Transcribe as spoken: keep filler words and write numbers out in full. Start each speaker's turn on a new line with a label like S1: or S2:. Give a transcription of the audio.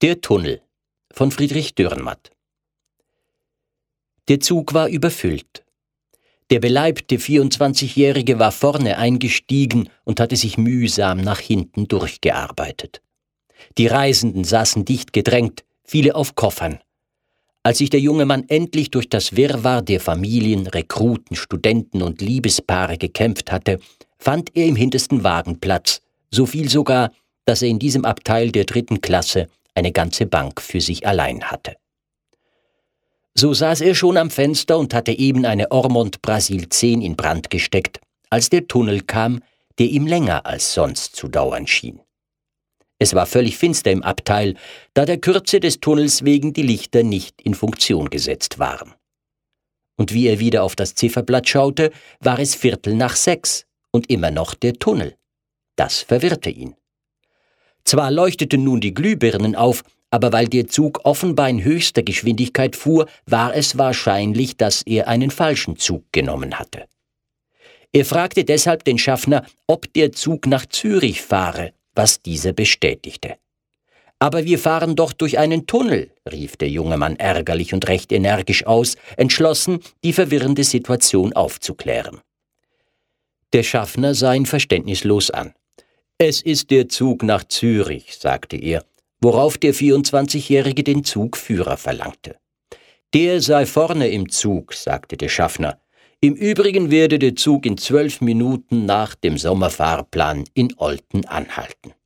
S1: Der Tunnel von Friedrich Dürrenmatt. Der Zug war überfüllt. Der beleibte vierundzwanzigjährige war vorne eingestiegen und hatte sich mühsam nach hinten durchgearbeitet. Die Reisenden saßen dicht gedrängt, viele auf Koffern. Als sich der junge Mann endlich durch das Wirrwarr der Familien, Rekruten, Studenten und Liebespaare gekämpft hatte, fand er im hintersten Wagen Platz, so viel sogar, dass er in diesem Abteil der dritten Klasse eine ganze Bank für sich allein hatte. So saß er schon am Fenster und hatte eben eine Ormond Brasil zehn in Brand gesteckt, als der Tunnel kam, der ihm länger als sonst zu dauern schien. Es war völlig finster im Abteil, da der Kürze des Tunnels wegen die Lichter nicht in Funktion gesetzt waren. Und wie er wieder auf das Zifferblatt schaute, war es Viertel nach sechs und immer noch der Tunnel. Das verwirrte ihn. Zwar leuchteten nun die Glühbirnen auf, aber weil der Zug offenbar in höchster Geschwindigkeit fuhr, war es wahrscheinlich, dass er einen falschen Zug genommen hatte. Er fragte deshalb den Schaffner, ob der Zug nach Zürich fahre, was dieser bestätigte. »Aber wir fahren doch durch einen Tunnel«, rief der junge Mann ärgerlich und recht energisch aus, entschlossen, die verwirrende Situation aufzuklären. Der Schaffner sah ihn verständnislos an. »Es ist der Zug nach Zürich«, sagte er, worauf der vierundzwanzigjährige den Zugführer verlangte. »Der sei vorne im Zug«, sagte der Schaffner. »Im Übrigen werde der Zug in zwölf Minuten nach dem Sommerfahrplan in Olten anhalten.«